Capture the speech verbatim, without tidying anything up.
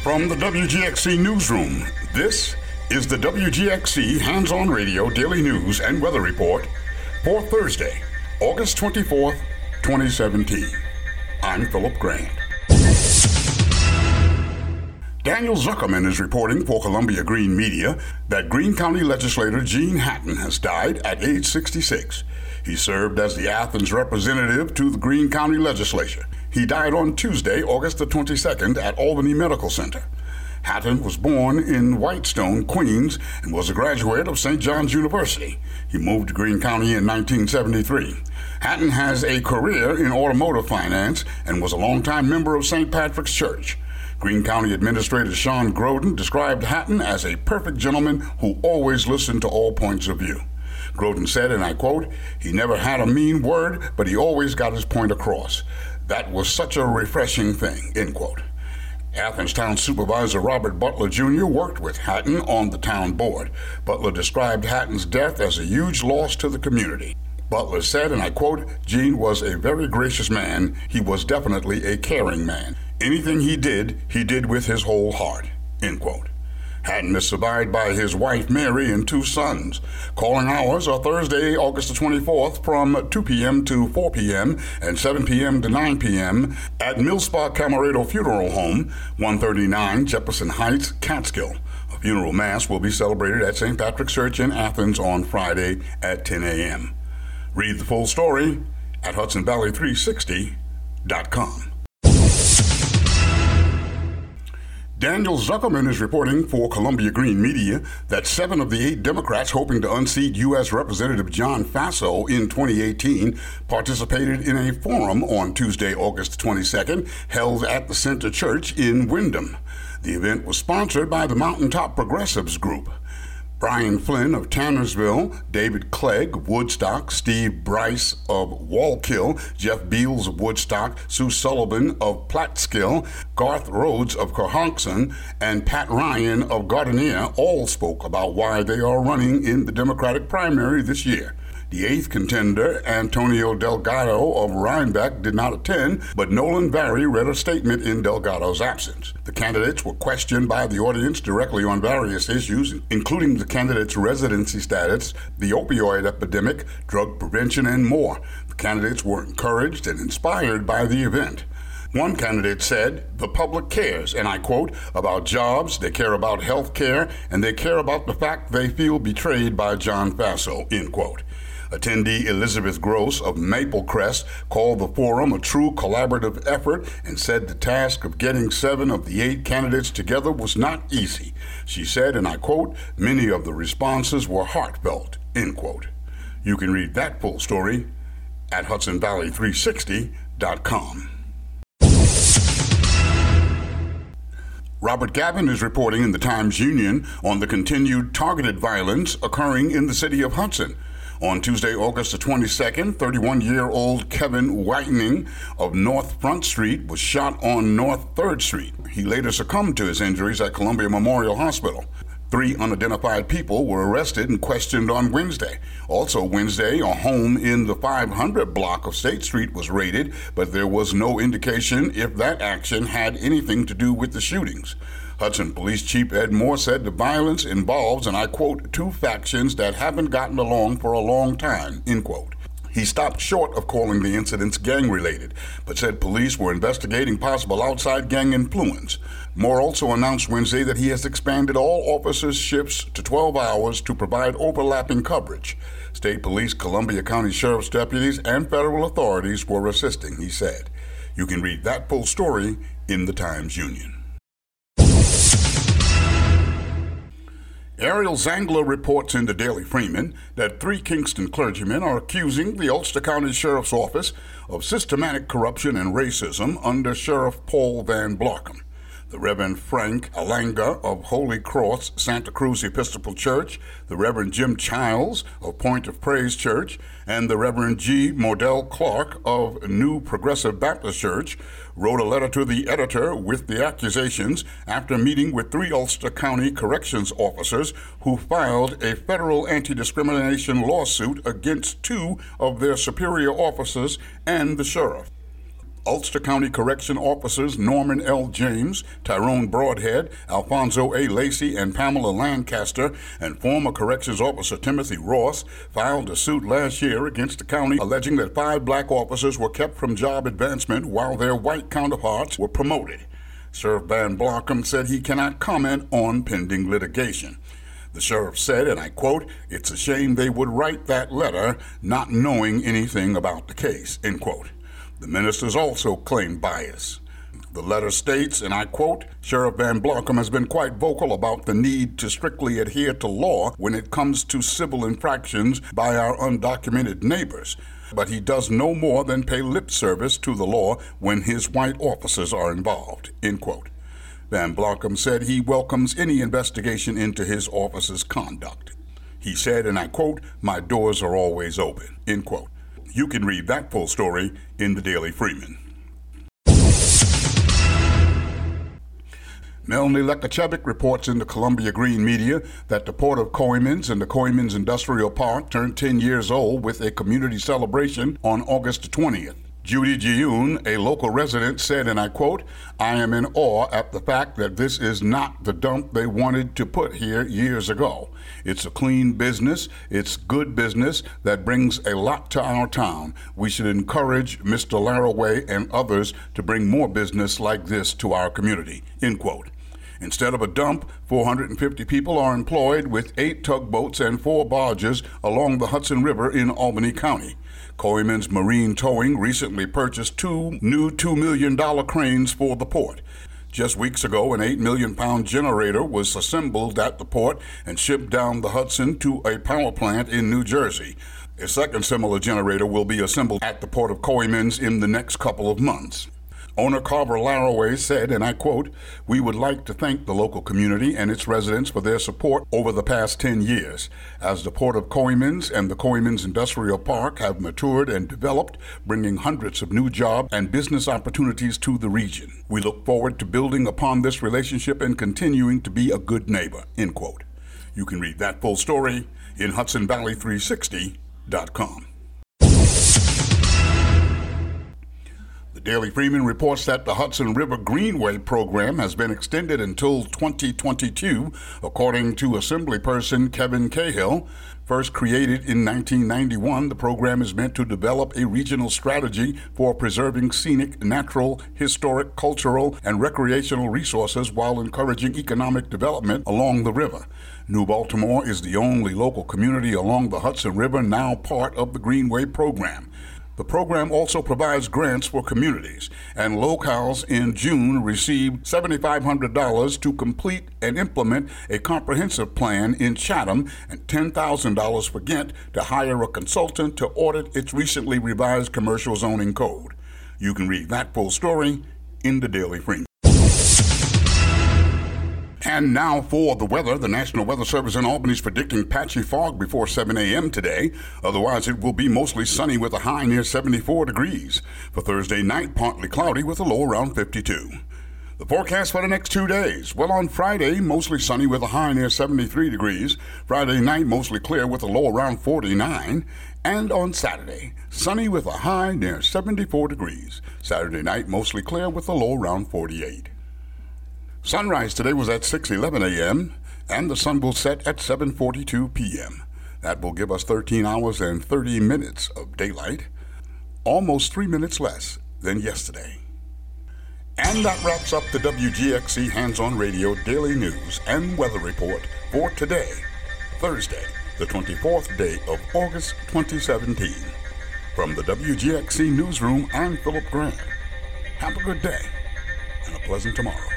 From the W G X C Newsroom, this is the W G X C Hands-On Radio Daily News and Weather Report for Thursday, August twenty-fourth, twenty seventeen. I'm Philip Grant. Daniel Zuckerman is reporting for Columbia Green Media that Greene County legislator Gene Hatton has died at age sixty-six. He served as the Athens representative to the Greene County legislature. He died on Tuesday, August the twenty-second, at Albany Medical Center. Hatton was born in Whitestone, Queens, and was a graduate of Saint John's University. He moved to Greene County in nineteen seventy-three. Hatton has a career in automotive finance and was a longtime member of Saint Patrick's Church. Greene County Administrator Sean Groden described Hatton as a perfect gentleman who always listened to all points of view. Groden said, and I quote, "He never had a mean word, but he always got his point across. That was such a refreshing thing," end quote. Athens Town Supervisor Robert Butler Junior worked with Hatton on the town board. Butler described Hatton's death as a huge loss to the community. Butler said, and I quote, "Gene was a very gracious man. He was definitely a caring man. Anything he did, he did with his whole heart," end quote. Hatton is survived by his wife Mary and two sons. Calling hours are Thursday, August the twenty-fourth from two p.m. to four p.m. and seven p.m. to nine p.m. at Millspa Camerado Funeral Home, one thirty-nine Jefferson Heights, Catskill. A funeral mass will be celebrated at Saint Patrick's Church in Athens on Friday at ten a.m. Read the full story at Hudson Valley three sixty dot com. Daniel Zuckerman is reporting for Columbia Green Media that seven of the eight Democrats hoping to unseat U S Representative John Faso in twenty eighteen participated in a forum on Tuesday, August twenty-second, held at the Center Church in Windham. The event was sponsored by the Mountaintop Progressives Group. Brian Flynn of Tannersville, David Clegg of Woodstock, Steve Bryce of Wallkill, Jeff Beals of Woodstock, Sue Sullivan of Platskill, Garth Rhodes of Cohonson, and Pat Ryan of Gardenia all spoke about why they are running in the Democratic primary this year. The eighth contender, Antonio Delgado of Rhinebeck, did not attend, but Nolan Vary read a statement in Delgado's absence. The candidates were questioned by the audience directly on various issues, including the candidates' residency status, the opioid epidemic, drug prevention, and more. The candidates were encouraged and inspired by the event. One candidate said, "The public cares," and I quote, "about jobs, they care about health care, and they care about the fact they feel betrayed by John Faso," end quote. Attendee Elizabeth Gross of Maple Crest called the forum a true collaborative effort and said the task of getting seven of the eight candidates together was not easy. She said, and I quote, "Many of the responses were heartfelt," end quote. You can read that full story at Hudson Valley three sixty dot com. Robert Gavin is reporting in the Times-Union on the continued targeted violence occurring in the city of Hudson. On Tuesday, August the twenty-second, thirty-one-year-old Kevin Whitening of North Front Street was shot on North third Street. He later succumbed to his injuries at Columbia Memorial Hospital. Three unidentified people were arrested and questioned on Wednesday. Also Wednesday, a home in the five hundred block of State Street was raided, but there was no indication if that action had anything to do with the shootings. Hudson Police Chief Ed Moore said the violence involves, and I quote, "two factions that haven't gotten along for a long time," end quote. He stopped short of calling the incidents gang-related, but said police were investigating possible outside gang influence. Moore also announced Wednesday that he has expanded all officers' shifts to twelve hours to provide overlapping coverage. State Police, Columbia County Sheriff's deputies, and federal authorities were assisting, he said. You can read that full story in the Times-Union. Ariel Zangler reports in the Daily Freeman that three Kingston clergymen are accusing the Ulster County Sheriff's Office of systematic corruption and racism under Sheriff Paul Van Blarkham. The Reverend Frank Alanga of Holy Cross Santa Cruz Episcopal Church, the Reverend Jim Childs of Point of Praise Church, and the Reverend G. Mordell Clark of New Progressive Baptist Church wrote a letter to the editor with the accusations after meeting with three Ulster County corrections officers who filed a federal anti-discrimination lawsuit against two of their superior officers and the sheriff. Ulster County Correction Officers Norman L. James, Tyrone Broadhead, Alfonso A. Lacey, and Pamela Lancaster, and former Corrections Officer Timothy Ross filed a suit last year against the county alleging that five black officers were kept from job advancement while their white counterparts were promoted. Sheriff Van Blockham said he cannot comment on pending litigation. The sheriff said, and I quote, "It's a shame they would write that letter not knowing anything about the case," end quote. The ministers also claimed bias. The letter states, and I quote, "Sheriff Van Blockham has been quite vocal about the need to strictly adhere to law when it comes to civil infractions by our undocumented neighbors, but he does no more than pay lip service to the law when his white officers are involved," end quote. Van Blockham said he welcomes any investigation into his office's conduct. He said, and I quote, "My doors are always open," end quote. You can read that full story in the Daily Freeman. Melanie Lekachevic reports in the Columbia Green Media that the Port of Coymans and the Coymans Industrial Park turned ten years old with a community celebration on August twentieth. Judy Jiyun, a local resident, said, and I quote, "I am in awe at the fact that this is not the dump they wanted to put here years ago. It's a clean business. It's good business that brings a lot to our town. We should encourage Mister Laraway and others to bring more business like this to our community," end quote. Instead of a dump, four hundred fifty people are employed with eight tugboats and four barges along the Hudson River in Albany County. Coymans Marine Towing recently purchased two new two million dollars cranes for the port. Just weeks ago, an eight million pound generator was assembled at the port and shipped down the Hudson to a power plant in New Jersey. A second similar generator will be assembled at the Port of Coymans in the next couple of months. Owner Carver Laraway said, and I quote, "We would like to thank the local community and its residents for their support over the past ten years. As the Port of Coymans and the Coymans Industrial Park have matured and developed, bringing hundreds of new jobs and business opportunities to the region. We look forward to building upon this relationship and continuing to be a good neighbor," end quote. You can read that full story in Hudson Valley three sixty dot com. The Daily Freeman reports that the Hudson River Greenway program has been extended until twenty twenty-two, according to Assemblyperson Kevin Cahill. First created in nineteen ninety-one, the program is meant to develop a regional strategy for preserving scenic, natural, historic, cultural, and recreational resources while encouraging economic development along the river. New Baltimore is the only local community along the Hudson River now part of the Greenway program. The program also provides grants for communities, and locals in June received seven thousand five hundred dollars to complete and implement a comprehensive plan in Chatham and ten thousand dollars for Ghent to hire a consultant to audit its recently revised commercial zoning code. You can read that full story in the Daily Freeman. And now for the weather. The National Weather Service in Albany is predicting patchy fog before seven a.m. today. Otherwise, it will be mostly sunny with a high near seventy-four degrees. For Thursday night, partly cloudy with a low around fifty-two. The forecast for the next two days. Well, on Friday, mostly sunny with a high near seventy-three degrees. Friday night, mostly clear with a low around forty-nine. And on Saturday, sunny with a high near seventy-four degrees. Saturday night, mostly clear with a low around forty-eight. Sunrise today was at six eleven a.m., and the sun will set at seven forty-two p.m. That will give us thirteen hours and thirty minutes of daylight, almost three minutes less than yesterday. And that wraps up the W G X C Hands-On Radio Daily News and Weather Report for today, Thursday, the twenty-fourth day of August twenty seventeen. From the W G X C Newsroom, I'm Philip Grant. Have a good day and a pleasant tomorrow.